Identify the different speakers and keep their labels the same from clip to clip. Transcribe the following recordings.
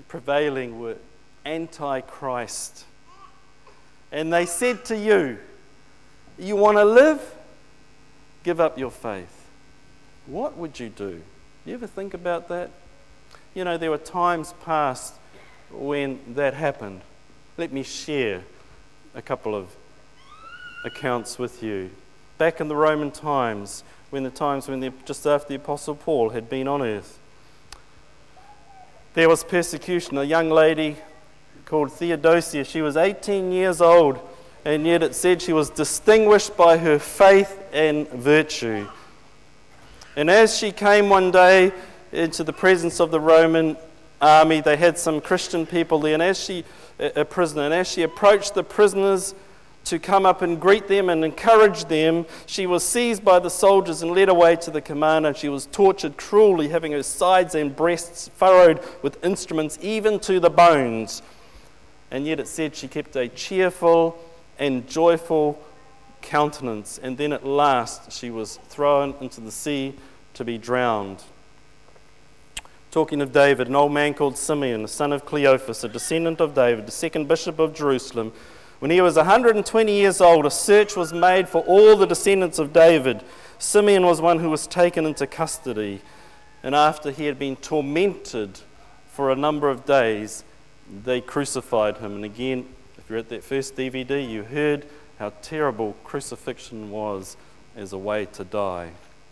Speaker 1: prevailing were anti-Christ. And they said to you, you want to live? Give up your faith. What would you do? You ever think about that? You know, there were times past when that happened. Let me share a couple of accounts with you. Back in the Roman times, just after the Apostle Paul had been on earth, there was persecution. A young lady called Theodosia, she was 18 years old, and yet it said she was distinguished by her faith and virtue. And as she came one day into the presence of the Roman army, they had some Christian people there, and as she approached the prisoners to come up and greet them and encourage them, she was seized by the soldiers and led away to the commander. She was tortured cruelly, having her sides and breasts furrowed with instruments, even to the bones. And yet it said she kept a cheerful and joyful countenance. And then at last she was thrown into the sea to be drowned. Talking of David, an old man called Simeon, the son of Cleophas, a descendant of David, the second bishop of Jerusalem, when he was 120 years old, a search was made for all the descendants of David. Simeon was one who was taken into custody, and after he had been tormented for a number of days, they crucified him. And again, if you're at that first DVD, you heard how terrible crucifixion was as a way to die.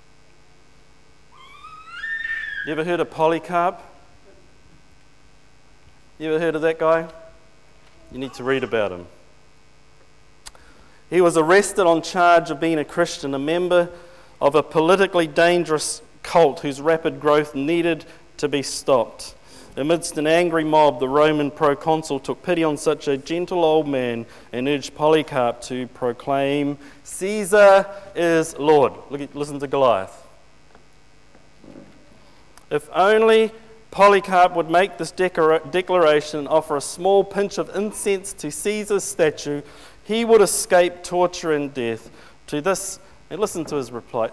Speaker 1: You ever heard of Polycarp? You ever heard of that guy? You need to read about him. He was arrested on charge of being a Christian, a member of a politically dangerous cult whose rapid growth needed to be stopped. Amidst an angry mob, the Roman proconsul took pity on such a gentle old man and urged Polycarp to proclaim, "Caesar is Lord." Listen to Goliath. If only Polycarp would make this declaration and offer a small pinch of incense to Caesar's statue, he would escape torture and death. To this, and listen to his reply.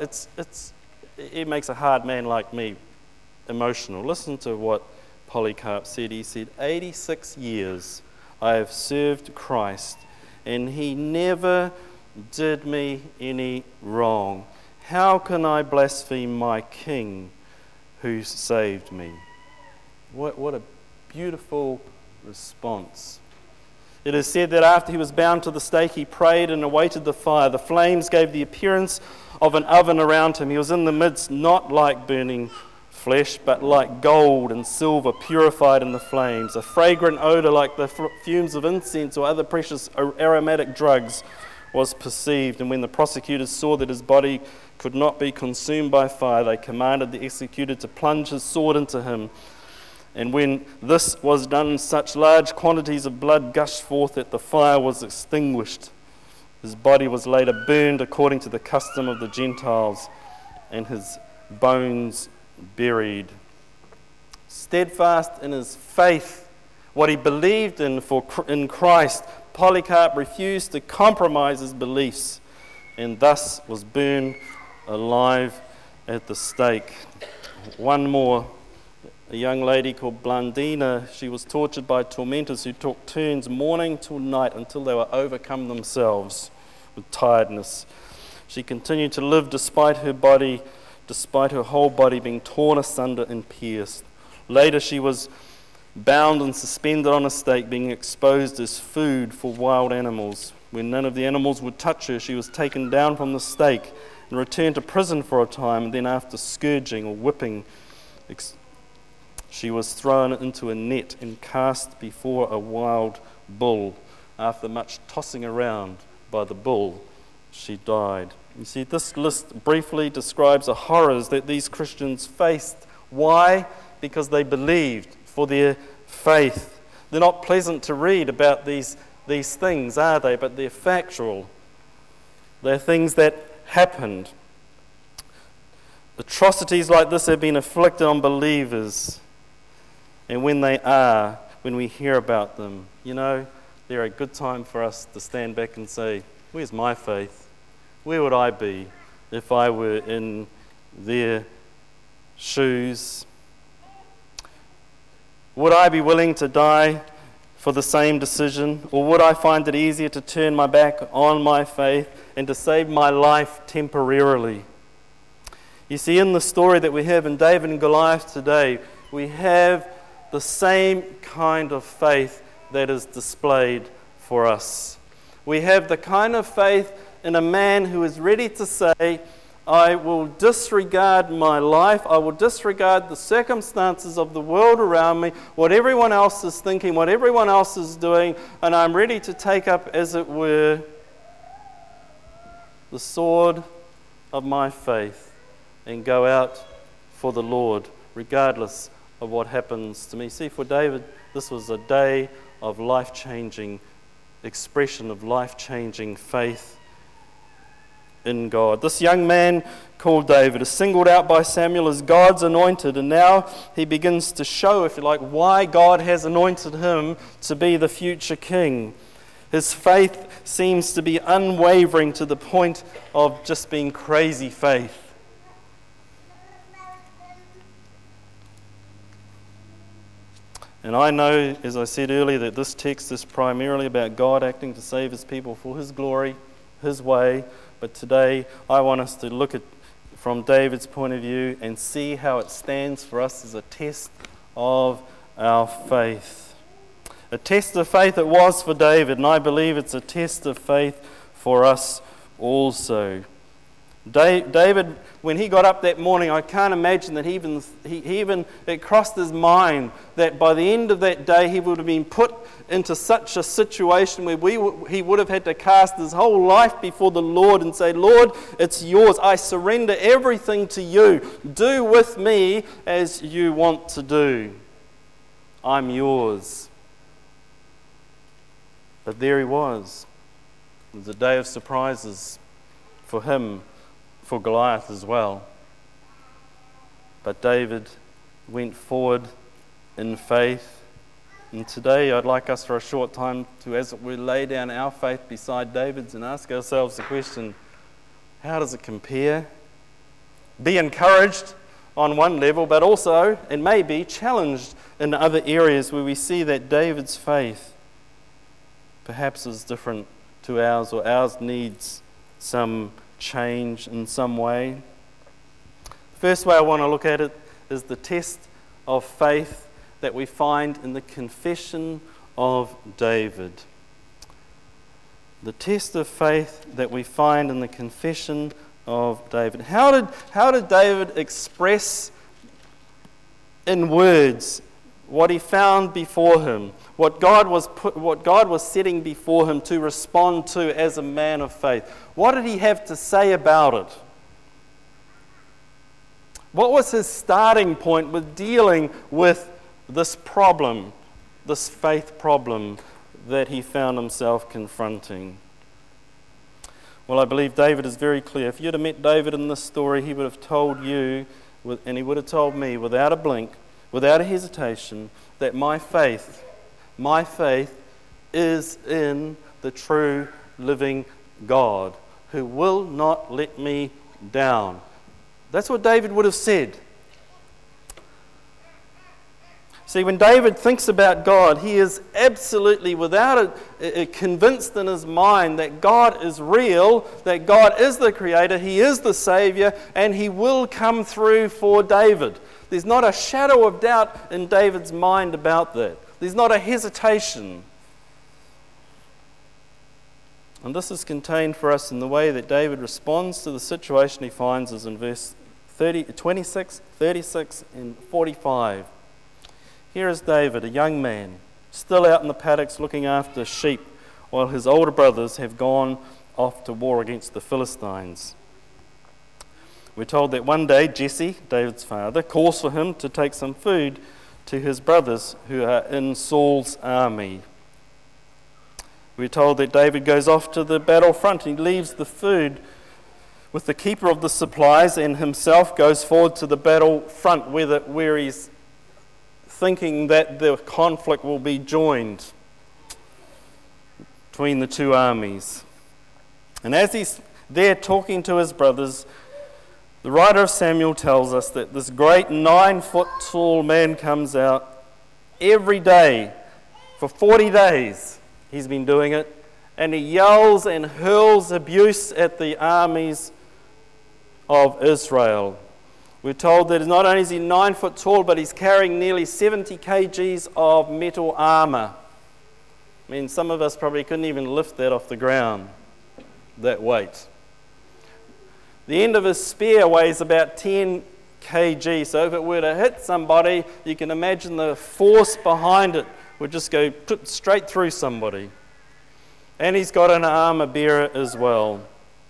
Speaker 1: It makes a hard man like me emotional. Listen to what Polycarp said. He said, 86 years I have served Christ, and he never did me any wrong. How can I blaspheme my king who saved me? What a beautiful response. It is said that after he was bound to the stake, he prayed and awaited the fire. The flames gave the appearance of an oven around him. He was in the midst, not like burning flesh, but like gold and silver purified in the flames. A fragrant odor like the fumes of incense or other precious aromatic drugs was perceived. And when the prosecutors saw that his body could not be consumed by fire, they commanded the executor to plunge his sword into him. And when this was done, such large quantities of blood gushed forth that the fire was extinguished. His body was later burned according to the custom of the Gentiles, and his bones buried. Steadfast in his faith, what he believed in Christ, Polycarp refused to compromise his beliefs, and thus was burned alive at the stake. One more. A young lady called Blandina, she was tortured by tormentors who took turns morning till night until they were overcome themselves with tiredness. She continued to live despite her whole body being torn asunder and pierced. Later she was bound and suspended on a stake, being exposed as food for wild animals. When none of the animals would touch her, she was taken down from the stake and returned to prison for a time, and then after scourging or whipping, she was thrown into a net and cast before a wild bull. After much tossing around by the bull, she died. You see, this list briefly describes the horrors that these Christians faced. Why? Because they believed for their faith. They're not pleasant to read about these things, are they? But they're factual. They're things that happened. Atrocities like this have been inflicted on believers. And when we hear about them, they're a good time for us to stand back and say, where's my faith? Where would I be if I were in their shoes? Would I be willing to die for the same decision? Or would I find it easier to turn my back on my faith and to save my life temporarily? You see, in the story that we have in David and Goliath today, we have the same kind of faith that is displayed for us. We have the kind of faith in a man who is ready to say, I will disregard my life, I will disregard the circumstances of the world around me, what everyone else is thinking, what everyone else is doing, and I'm ready to take up, as it were, the sword of my faith and go out for the Lord, regardless of what happens to me. See, for David, this was a day of life-changing expression of life-changing faith in God. This young man called David is singled out by Samuel as God's anointed, and now he begins to show, if you like, why God has anointed him to be the future king. His faith seems to be unwavering to the point of just being crazy faith. And I know, as I said earlier, that this text is primarily about God acting to save his people for his glory, his way. But today I want us to look at from David's point of view and see how it stands for us as a test of our faith. A test of faith it was for David, and I believe it's a test of faith for us also. David, when he got up that morning, I can't imagine that it crossed his mind that by the end of that day he would have been put into such a situation where he would have had to cast his whole life before the Lord and say, Lord, it's yours. I surrender everything to you. Do with me as you want to do. I'm yours. But there he was. It was a day of surprises for him, for Goliath as well. But David went forward in faith. And today I'd like us for a short time to, as we lay down our faith beside David's, and ask ourselves the question, how does it compare? Be encouraged on one level, but also, and maybe, challenged in other areas where we see that David's faith perhaps is different to ours, or ours needs some change in some way. The first way I want to look at it is the test of faith that we find in the confession of David. The test of faith that we find in the confession of David. How did David express in words what he found before him, what God was setting before him to respond to as a man of faith? What did he have to say about it? What was his starting point with dealing with this problem, this faith problem that he found himself confronting? Well, I believe David is very clear. If you'd have met David in this story, he would have told you, and he would have told me without a blink, without a hesitation, that my faith is in the true living God who will not let me down. That's what David would have said. See, when David thinks about God, he is absolutely without it convinced in his mind that God is real, that God is the Creator, He is the Savior, and He will come through for David. There's not a shadow of doubt in David's mind about that. There's not a hesitation. And this is contained for us in the way that David responds to the situation he finds is in verse 26, 36, and 45. Here is David, a young man, still out in the paddocks looking after sheep, while his older brothers have gone off to war against the Philistines. We're told that one day Jesse, David's father, calls for him to take some food to his brothers who are in Saul's army. We're told that David goes off to the battlefront. He leaves the food with the keeper of the supplies and himself goes forward to the battlefront where he's thinking that the conflict will be joined between the two armies. And as he's there talking to his brothers, the writer of Samuel tells us that this great 9-foot tall man comes out every day. For 40 days he's been doing it, and he yells and hurls abuse at the armies of Israel. We're told that not only is he 9 foot tall, but he's carrying nearly 70 kgs of metal armor. I mean, some of us probably couldn't even lift that off the ground, that weight. The end of his spear weighs about 10 kg, so if it were to hit somebody, you can imagine the force behind it would just go straight through somebody. And he's got an armor bearer as well.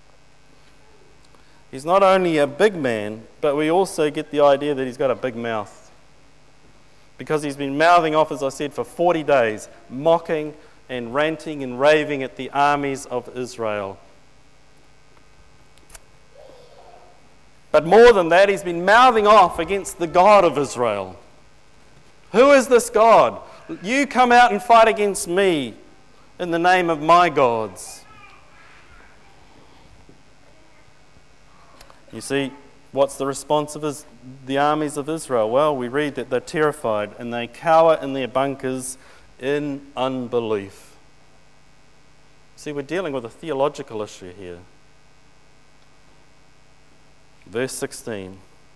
Speaker 1: He's not only a big man, but we also get the idea that he's got a big mouth. Because he's been mouthing off, as I said, for 40 days, mocking and ranting and raving at the armies of Israel. But more than that, he's been mouthing off against the God of Israel. Who is this God? You come out and fight against me in the name of my gods. You see, what's the response of the armies of Israel? Well, we read that they're terrified and they cower in their bunkers in unbelief. See, we're dealing with a theological issue here. Verse 16.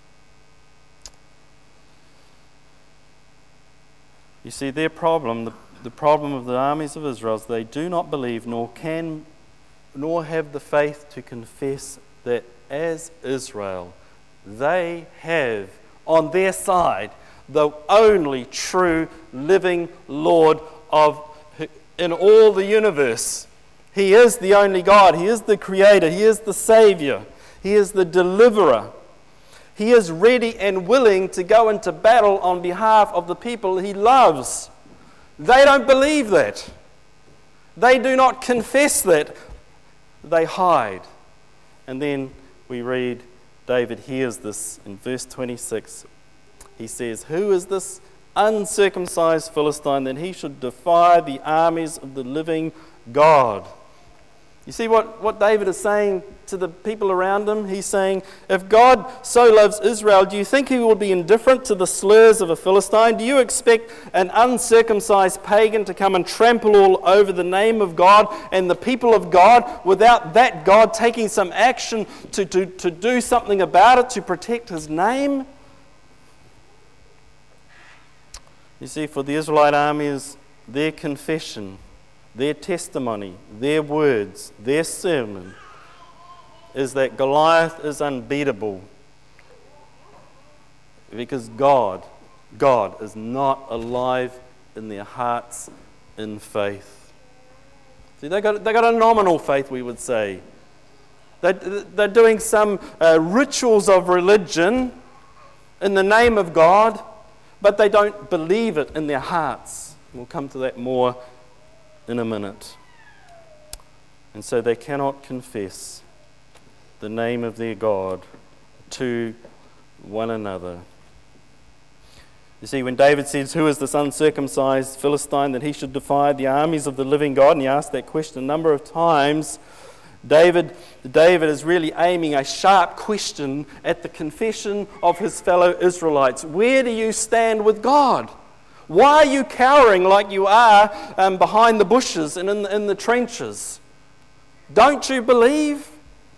Speaker 1: You see, their problem, the problem of the armies of Israel is they do not believe nor have the faith to confess that as Israel, they have on their side the only true living Lord in all the universe. He is the only God. He is the Creator. He is the Savior. He is the Deliverer. He is ready and willing to go into battle on behalf of the people He loves. They don't believe that. They do not confess that. They hide. And then we read, David hears this in verse 26. He says, "Who is this uncircumcised Philistine that he should defy the armies of the living God?" You see what David is saying to the people around him? He's saying, if God so loves Israel, do you think He will be indifferent to the slurs of a Philistine? Do you expect an uncircumcised pagan to come and trample all over the name of God and the people of God without that God taking some action to do something about it, to protect His name? You see, for the Israelite armies, their confession, their testimony, their words, their sermon is that Goliath is unbeatable because God is not alive in their hearts in faith. See, they got a nominal faith, we would say. They're doing some rituals of religion in the name of God, but they don't believe it in their hearts. We'll come to that more in a minute. And so they cannot confess the name of their God to one another. You see, when David says, "Who is this uncircumcised Philistine that he should defy the armies of the living God?" and he asked that question a number of times, David is really aiming a sharp question at the confession of his fellow Israelites. Where do you stand with God? Why are you cowering like you are behind the bushes and in the trenches? Don't you believe?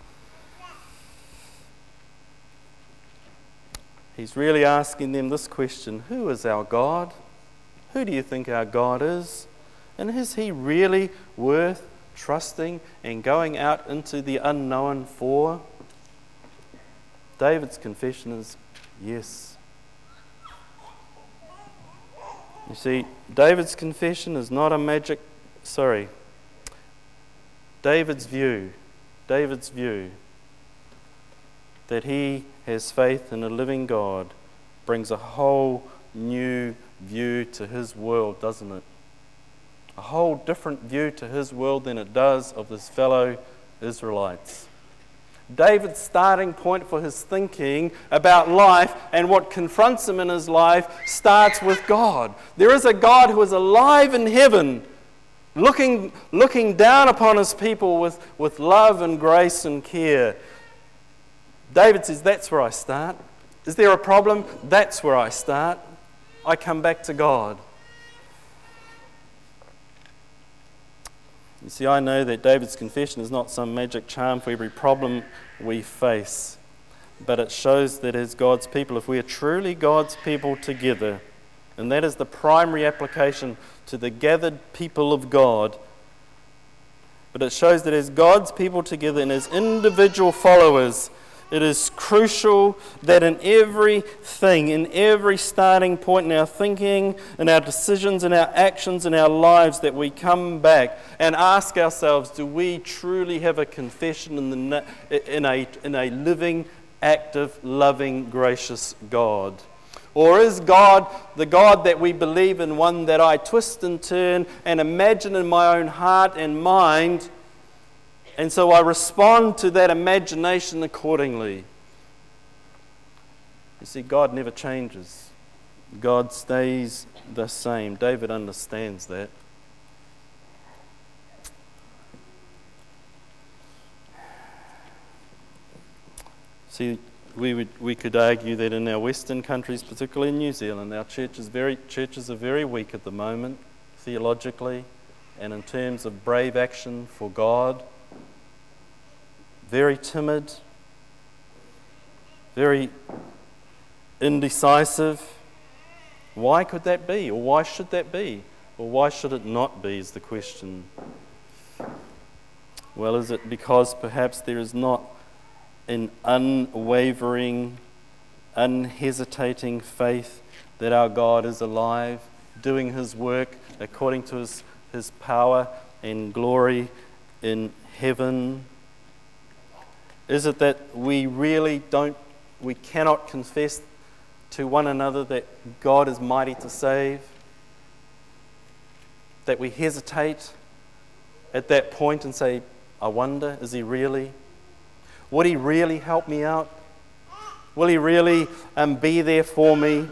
Speaker 1: He's really asking them this question: who is our God? Who do you think our God is? And is He really worth trusting and going out into the unknown for? David's confession is yes. You see, David's confession is not a magic, David's view that he has faith in a living God brings a whole new view to his world, doesn't it? A whole different view to his world than it does of his fellow Israelites. David's starting point for his thinking about life and what confronts him in his life starts with God. There is a God who is alive in heaven, looking down upon His people with love and grace and care. David says, that's where I start. Is there a problem? That's where I start. I come back to God. You see, I know that David's confession is not some magic charm for every problem we face, but it shows that as God's people, if we are truly God's people together, and that is the primary application to the gathered people of God, but it shows that as God's people together and as individual followers, it is crucial that in everything, in every starting point in our thinking, in our decisions, in our actions, in our lives, that we come back and ask ourselves, do we truly have a confession in a living, active, loving, gracious God? Or is God, the God that we believe in, one that I twist and turn and imagine in my own heart and mind, and so I respond to that imagination accordingly? You see, God never changes. God stays the same. David understands that. See, we could argue that in our Western countries, particularly in New Zealand, our churches are very weak at the moment, theologically, and in terms of brave action for God. Very timid, very indecisive. Why could that be? Or why should that be? Or why should it not be, is the question. Well, is it because perhaps there is not an unwavering, unhesitating faith that our God is alive, doing His work according to His power and glory in heaven? Is it that we cannot confess to one another that God is mighty to save? That we hesitate at that point and say, I wonder, is He really? Would He really help me out? Will He really be there for me? You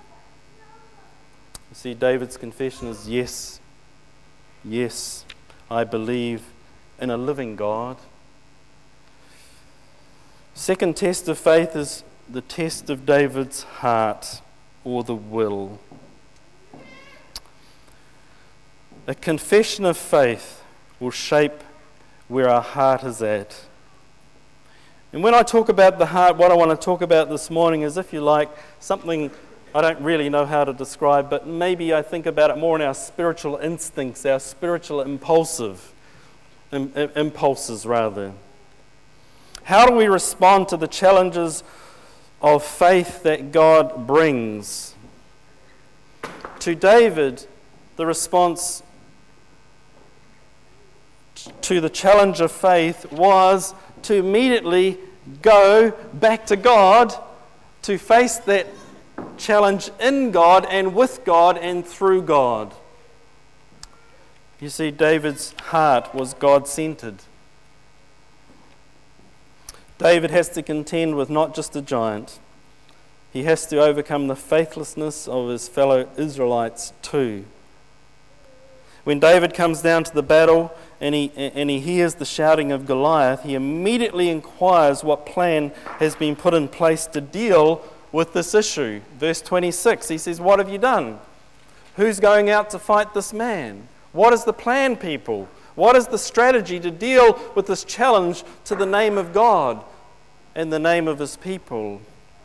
Speaker 1: see, David's confession is yes. Yes, I believe in a living God. Second test of faith is the test of David's heart, or the will. A confession of faith will shape where our heart is at. And when I talk about the heart, what I want to talk about this morning is, if you like, something I don't really know how to describe, but maybe I think about it more in our spiritual instincts, our spiritual impulses rather. How do we respond to the challenges of faith that God brings? To David, the response to the challenge of faith was to immediately go back to God, to face that challenge in God and with God and through God. You see, David's heart was God-centered. David has to contend with not just a giant. He has to overcome the faithlessness of his fellow Israelites too. When David comes down to the battle and he hears the shouting of Goliath, he immediately inquires what plan has been put in place to deal with this issue. Verse 26, he says, "What have you done? Who's going out to fight this man? What is the plan, people? What is the strategy to deal with this challenge to the name of God and the name of His people?"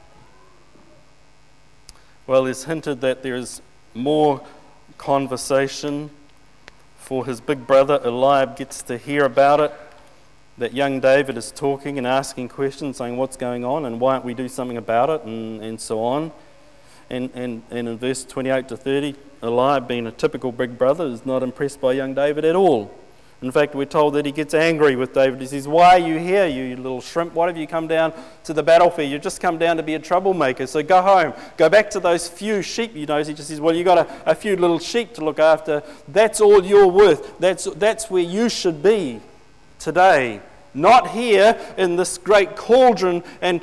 Speaker 1: Well, it's hinted that there is more conversation, for his big brother Eliab gets to hear about it, that young David is talking and asking questions, saying, what's going on and why don't we do something about it, and so on. And in verse 28 to 30, Eliab, being a typical big brother, is not impressed by young David at all. In fact, we're told that he gets angry with David. He says, "Why are you here, you little shrimp? Why have you come down to the battlefield? You've just come down to be a troublemaker. So go home. Go back to those few sheep." He just says, "Well, you got a few little sheep to look after. That's all you're worth. That's where you should be today. Not here in this great cauldron and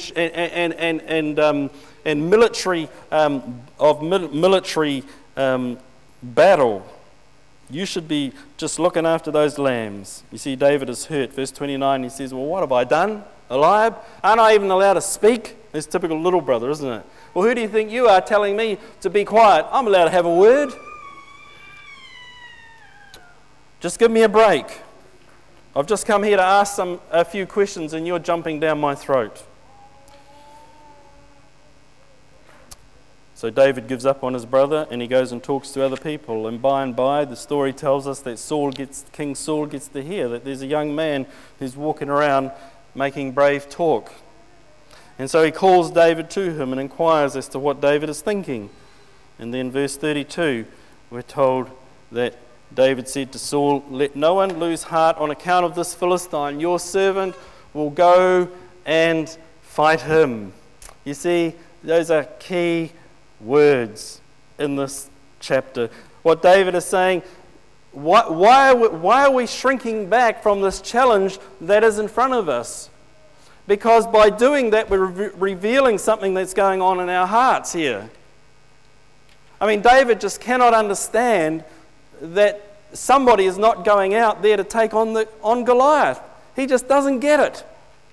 Speaker 1: military battle. You should be just looking after those lambs." You see, David is hurt. Verse 29, he says, "Well, what have I done, Eliab? Aren't I even allowed to speak?" It's typical little brother, isn't it? "Well, who do you think you are telling me to be quiet? I'm allowed to have a word. Just give me a break." I've just come here to ask a few questions and you're jumping down my throat. So David gives up on his brother and he goes and talks to other people. And by, the story tells us that King Saul gets to hear that there's a young man who's walking around making brave talk. And so he calls David to him and inquires as to what David is thinking. And then verse 32, we're told that David said to Saul, "Let no one lose heart on account of this Philistine. Your servant will go and fight him." You see, those are key words in this chapter. What David is saying, why are we shrinking back from this challenge that is in front of us? Because by doing that, we're revealing something that's going on in our hearts here. I mean, David just cannot understand that somebody is not going out there to take on Goliath. He just doesn't get it.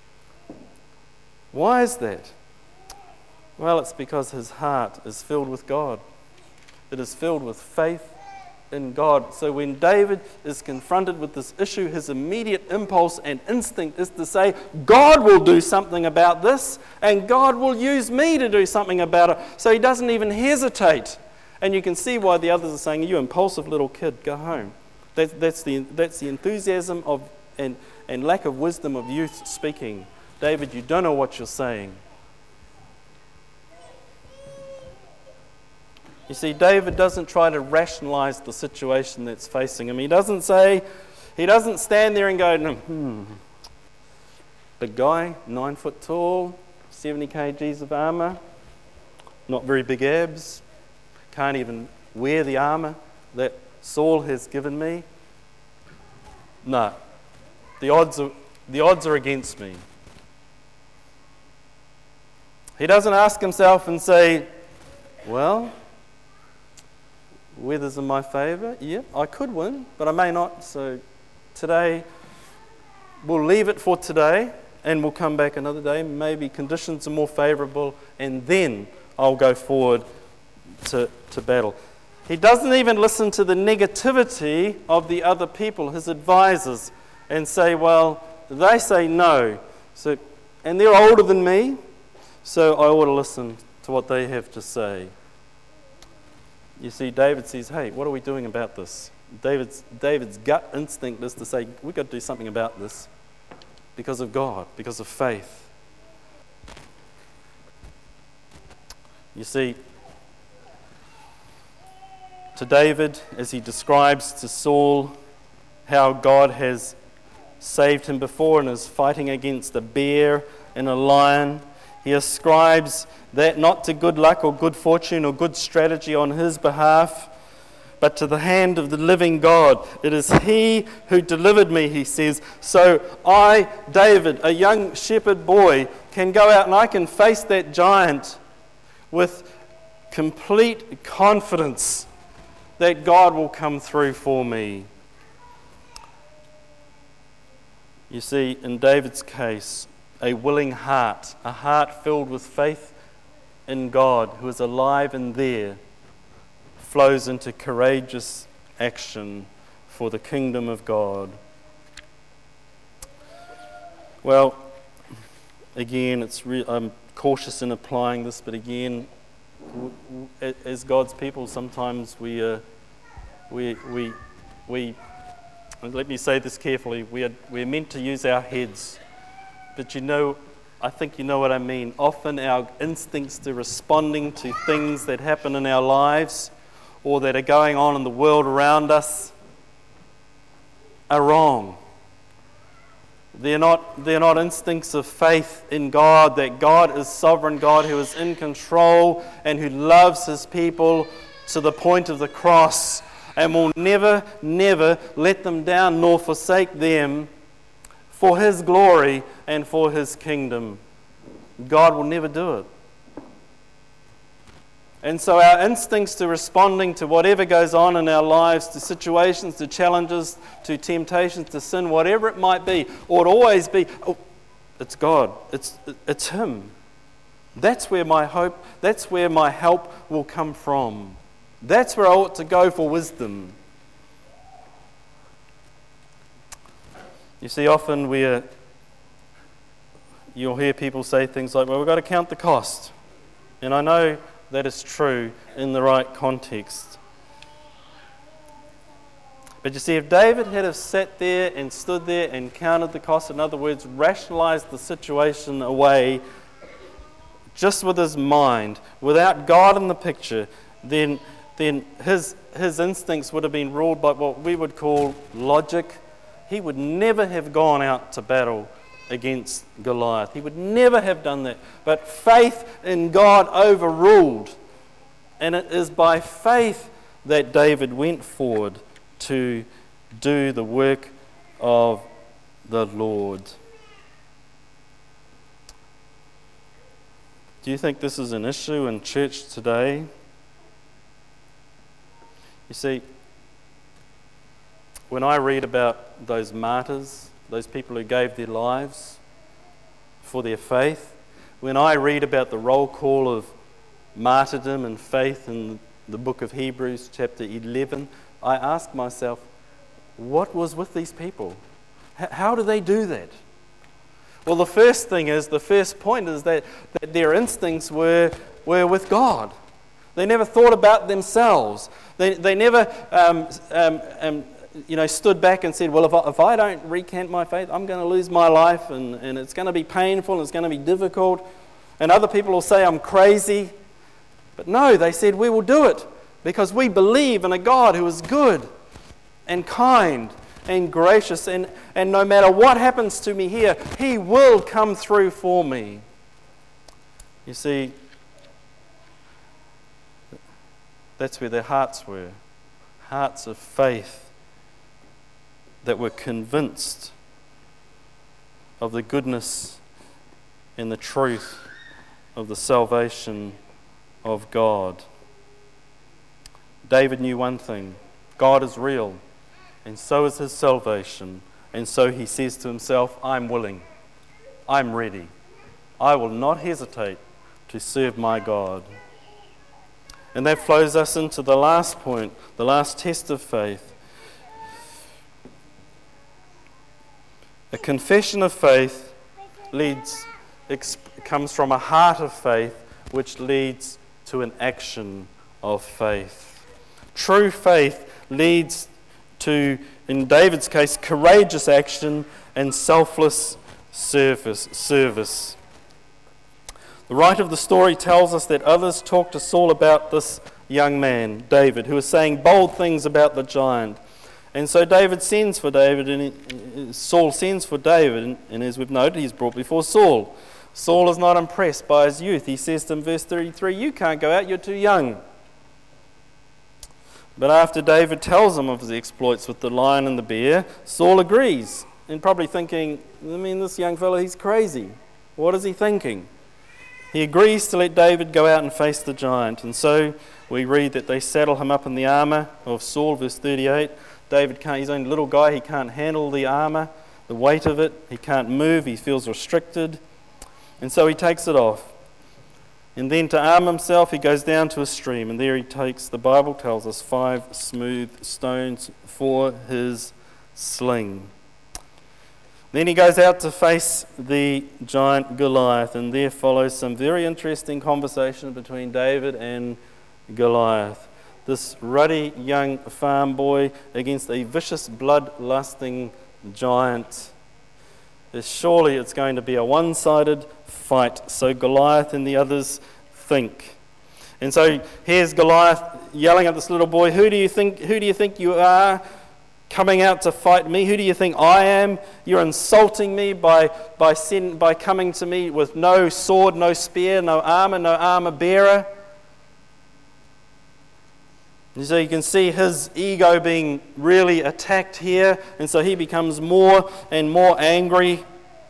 Speaker 1: Why is that? Well, it's because his heart is filled with God. It is filled with faith in God. So when David is confronted with this issue, his immediate impulse and instinct is to say, God will do something about this, and God will use me to do something about it. So he doesn't even hesitate. And you can see why the others are saying, "You impulsive little kid, go home." That's the enthusiasm of and lack of wisdom of youth speaking. David, you don't know what you're saying. You see, David doesn't try to rationalize the situation that's facing him. He doesn't stand there and go, big guy, 9 foot tall, 70 kgs of armor, not very big abs, can't even wear the armor that Saul has given me. No, the odds are against me. He doesn't ask himself and say, well, weather's in my favour. Yeah, I could win, but I may not. So today, we'll leave it for today and we'll come back another day. Maybe conditions are more favourable and then I'll go forward to battle. He doesn't even listen to the negativity of the other people, his advisors, and say, well, they say no. And they're older than me, so I ought to listen to what they have to say. You see, David says, hey, what are we doing about this? David's gut instinct is to say, we've got to do something about this because of God, because of faith. You see, to David, as he describes to Saul how God has saved him before and is fighting against a bear and a lion, he ascribes that not to good luck or good fortune or good strategy on his behalf, but to the hand of the living God. It is He who delivered me, he says. So I, David, a young shepherd boy, can go out and I can face that giant with complete confidence that God will come through for me. You see, in David's case, a willing heart, a heart filled with faith in God, who is alive and there, flows into courageous action for the kingdom of God. Well, again, I'm cautious in applying this, but again, as God's people, sometimes we let me say this carefully, we're meant to use our heads, but I think you know what I mean. Often our instincts to responding to things that happen in our lives or that are going on in the world around us are wrong. They're not instincts of faith in God, that God is sovereign, God who is in control and who loves His people to the point of the cross and will never, never let them down nor forsake them for His glory and for His kingdom. God will never do it. And so our instincts to responding to whatever goes on in our lives, to situations, to challenges, to temptations, to sin, whatever it might be, ought always be, oh, it's God, it's Him. That's where my hope, that's where my help will come from. That's where I ought to go for wisdom. You see, often you'll hear people say things like, well, we've got to count the cost. And I know that is true in the right context. But you see, if David had have sat there and stood there and counted the cost, in other words, rationalized the situation away just with his mind, without God in the picture, then his instincts would have been ruled by what we would call logic. He would never have gone out to battle against Goliath. He would never have done that. But faith in God overruled. And it is by faith that David went forward to do the work of the Lord. Do you think this is an issue in church today? You see, when I read about those martyrs, those people who gave their lives for their faith, when I read about the roll call of martyrdom and faith in the book of Hebrews, chapter 11, I ask myself, what was with these people? How do they do that? Well, the first point is that their instincts were with God. They never thought about themselves. They never stood back and said, well, if I don't recant my faith, I'm going to lose my life, and it's going to be painful, and it's going to be difficult, and other people will say I'm crazy. But no, they said, we will do it because we believe in a God who is good and kind and gracious, and no matter what happens to me here, He will come through for me. You see, that's where their hearts were, hearts of faith that were convinced of the goodness and the truth of the salvation of God. David knew one thing: God is real, and so is His salvation. And so he says to himself, I'm willing, I'm ready, I will not hesitate to serve my God. And that flows us into the last point, the last test of faith. A confession of faith comes from a heart of faith, which leads to an action of faith. True faith leads to, in David's case, courageous action and selfless service. The writer of the story tells us that others talked to Saul about this young man, David, who was saying bold things about the giant. And so David sends for David, and Saul sends for David, and as we've noted, he's brought before Saul. Saul is not impressed by his youth. He says to him, verse 33, you can't go out, you're too young. But after David tells him of his exploits with the lion and the bear, Saul agrees, and probably thinking, this young fellow, he's crazy. What is he thinking? He agrees to let David go out and face the giant. And so we read that they saddle him up in the armour of Saul, verse 38. David can't, he's only a little guy, he can't handle the armour, the weight of it. He can't move, he feels restricted. And so he takes it off. And then to arm himself, he goes down to a stream, and there he takes, the Bible tells us, 5 smooth stones for his sling. Then he goes out to face the giant Goliath, and there follows some very interesting conversation between David and Goliath. This ruddy young farm boy against a vicious, blood-lusting giant. Surely it's going to be a one-sided fight, so Goliath and the others think. And so here's Goliath yelling at this little boy, who do you think you are, coming out to fight me? Who do you think I am? You're insulting me by coming to me with no sword, no spear, no armor bearer. And so you can see his ego being really attacked here, and so he becomes more and more angry.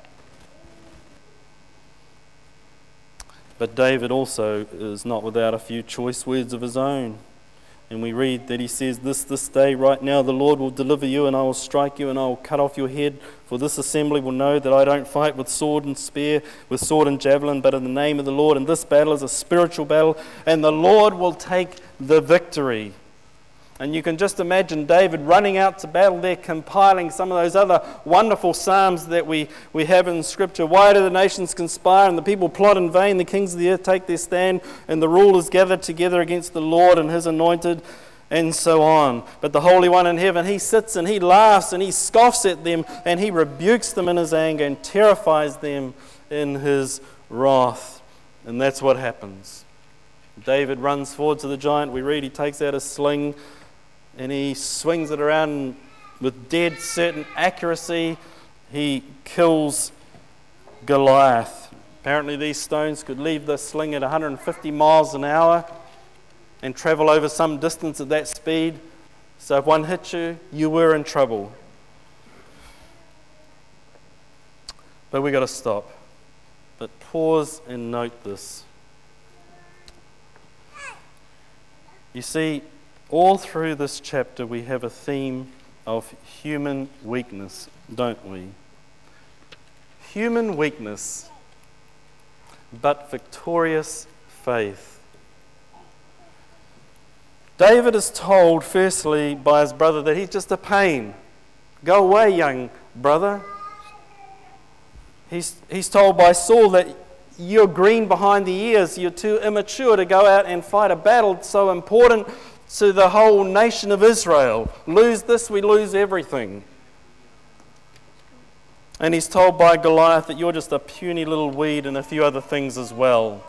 Speaker 1: But David also is not without a few choice words of his own. And we read that he says, this day, right now, the Lord will deliver you, and I will strike you, and I will cut off your head. For this assembly will know that I don't fight with sword and spear, with sword and javelin, but in the name of the Lord. And this battle is a spiritual battle, and the Lord will take the victory. And you can just imagine David running out to battle there, compiling some of those other wonderful psalms that we have in Scripture. Why do the nations conspire and the people plot in vain? The kings of the earth take their stand and the rulers gather together against the Lord and his anointed, and so on. But the Holy One in heaven, he sits and he laughs and he scoffs at them and he rebukes them in his anger and terrifies them in his wrath. And that's what happens. David runs forward to the giant. We read he takes out a sling and he swings it around with dead certain accuracy. He kills Goliath. Apparently these stones could leave the sling at 150 miles an hour and travel over some distance at that speed. So if one hit you, you were in trouble. But we've got to stop. But pause and note this. You see, all through this chapter we have a theme of human weakness, don't we? Human weakness, but victorious faith. David is told, firstly, by his brother that he's just a pain. Go away, young brother. He's told by Saul that you're green behind the ears, you're too immature to go out and fight a battle so important to the whole nation of Israel. Lose this, we lose everything. And he's told by Goliath that you're just a puny little weed and a few other things as well.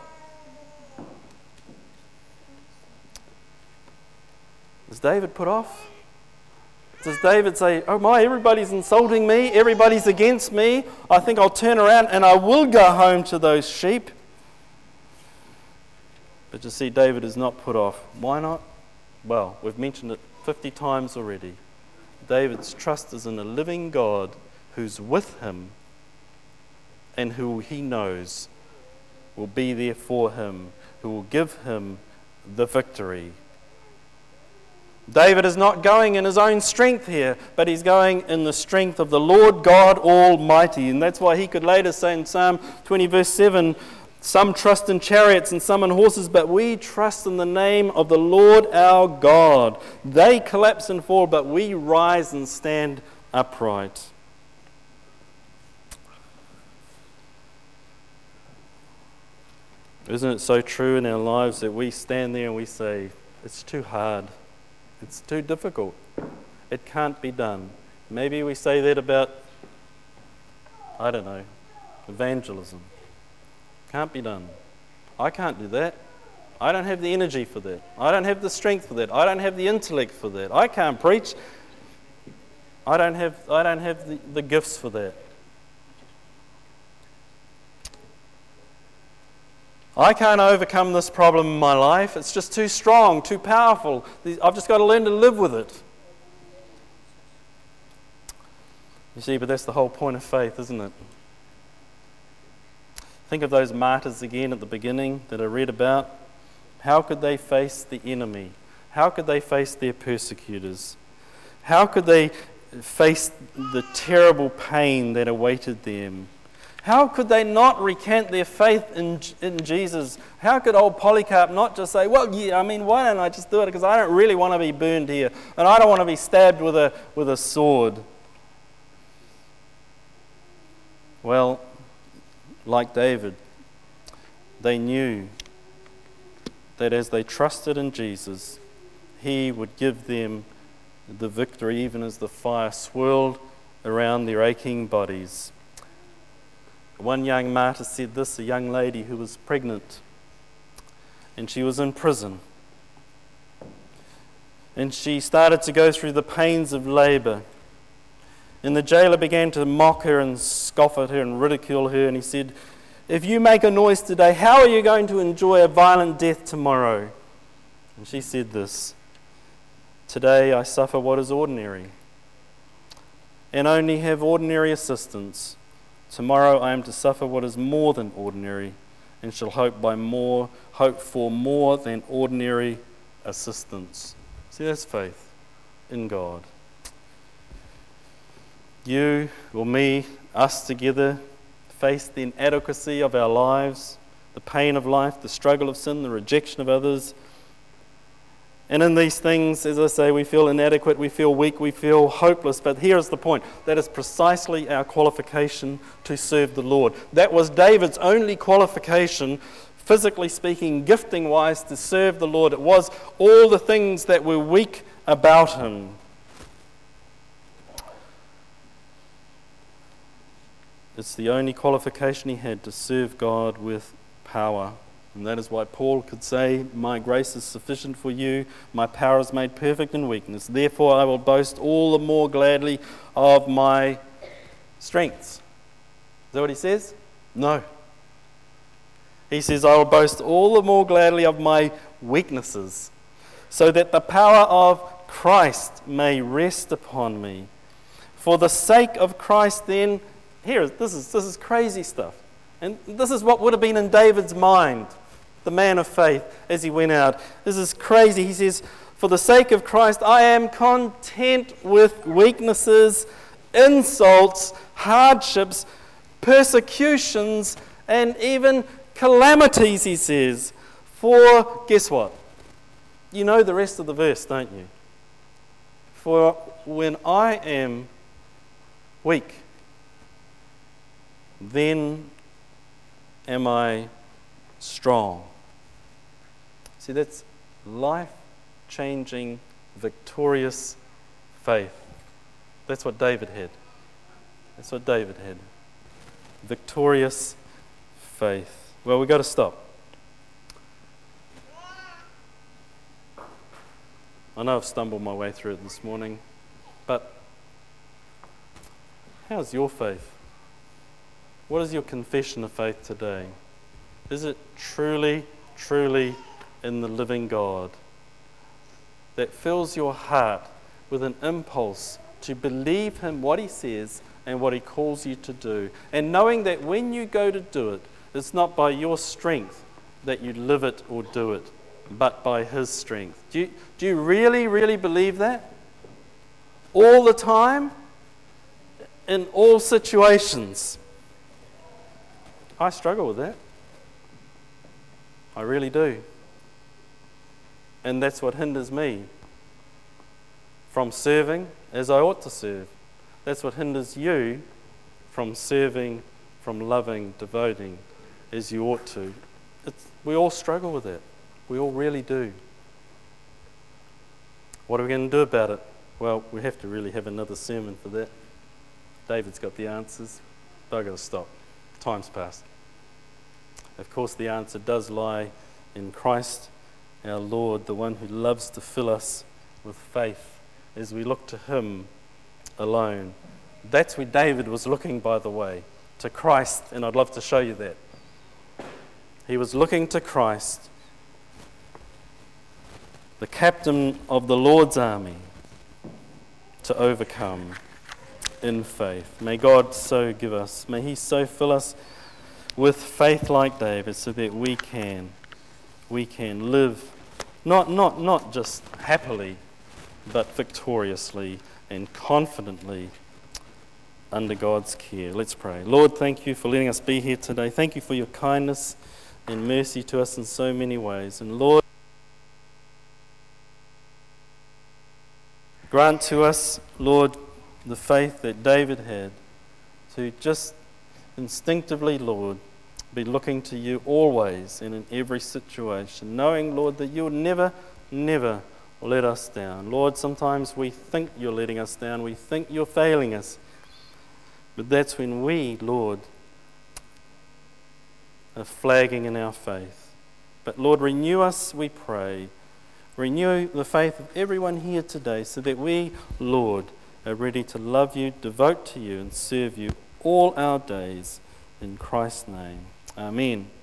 Speaker 1: Is David put off? Does David say, oh my, everybody's insulting me, everybody's against me, I think I'll turn around and I will go home to those sheep? But you see, David is not put off. Why not? Well, we've mentioned it 50 times already. David's trust is in a living God who's with him and who he knows will be there for him, who will give him the victory. David is not going in his own strength here, but he's going in the strength of the Lord God Almighty. And that's why he could later say in Psalm 20 verse 7, some trust in chariots and some in horses, but we trust in the name of the Lord our God. They collapse and fall, but we rise and stand upright. Isn't it so true in our lives that we stand there and we say, it's too hard, it's too difficult, it can't be done. Maybe we say that about, I don't know, evangelism. Can't be done. I can't do that. I don't have the energy for that. I don't have the strength for that. I don't have the intellect for that. I can't preach. I don't have the gifts for that. I can't overcome this problem in my life. It's just too strong, too powerful. I've just got to learn to live with it. You see, but that's the whole point of faith, isn't it? Think of those martyrs again at the beginning that I read about. How could they face the enemy? How could they face their persecutors? How could they face the terrible pain that awaited them? How could they not recant their faith in Jesus? How could old Polycarp not just say, well, yeah, I mean, why don't I just do it? Because I don't really want to be burned here, and I don't want to be stabbed with a sword. Well, like David, they knew that as they trusted in Jesus, he would give them the victory even as the fire swirled around their aching bodies. One young martyr said this, a young lady who was pregnant and she was in prison. And she started to go through the pains of labour. And the jailer began to mock her and scoff at her and ridicule her. And he said, if you make a noise today, how are you going to enjoy a violent death tomorrow? And she said this, today I suffer what is ordinary and only have ordinary assistance. Tomorrow I am to suffer what is more than ordinary and shall hope for more than ordinary assistance. See, that's faith in God. You or me, us together, face the inadequacy of our lives, the pain of life, the struggle of sin, the rejection of others, And in these things, as I say, we feel inadequate, we feel weak, we feel hopeless. But here's the point. That is precisely our qualification to serve the Lord. That was David's only qualification, physically speaking, gifting-wise, to serve the Lord. It was all the things that were weak about him. It's the only qualification he had to serve God with power. And that is why Paul could say, my grace is sufficient for you, my power is made perfect in weakness. Therefore I will boast all the more gladly of my strengths. Is that what he says? No. He says, I will boast all the more gladly of my weaknesses, so that the power of Christ may rest upon me. For the sake of Christ then, this is crazy stuff. And this is what would have been in David's mind, the man of faith, as he went out. This is crazy. He says, for the sake of Christ, I am content with weaknesses, insults, hardships, persecutions, and even calamities, he says. For, guess what? You know the rest of the verse, don't you? For when I am weak, then am I strong. See, that's life-changing, victorious faith. That's what David had. That's what David had. Victorious faith. Well, we've got to stop. I know I've stumbled my way through it this morning, but how's your faith? What is your confession of faith today? Is it truly, truly in the living God that fills your heart with an impulse to believe him, what he says and what he calls you to do, and knowing that when you go to do it, it's not by your strength that you live it or do it, but by his strength? Do you really, really believe that? All the time? In all situations? I struggle with that. I really do. And that's what hinders me from serving as I ought to serve. That's what hinders you from serving, from loving, devoting as you ought to. We all struggle with that. We all really do. What are we going to do about it? Well, we have to really have another sermon for that. David's got the answers, but I've got to stop. Time's passed. Of course, the answer does lie in Christ, our Lord, the one who loves to fill us with faith as we look to him alone. That's where David was looking, by the way, to Christ, and I'd love to show you that. He was looking to Christ, the captain of the Lord's army, to overcome in faith. May God so give us, may he so fill us with faith like David, so that we can live not just happily, but victoriously and confidently under God's care. Let's pray. Lord, thank you for letting us be here today. Thank you for your kindness and mercy to us in so many ways. And Lord, grant to us, Lord, the faith that David had to just instinctively, Lord, be looking to you always and in every situation, knowing, Lord, that you'll never, never let us down. Lord, sometimes we think you're letting us down, we think you're failing us, but that's when we, Lord, are flagging in our faith. But Lord, renew us, we pray. Renew the faith of everyone here today so that we, Lord, are ready to love you, devote to you, and serve you all our days. In Christ's name. Amen.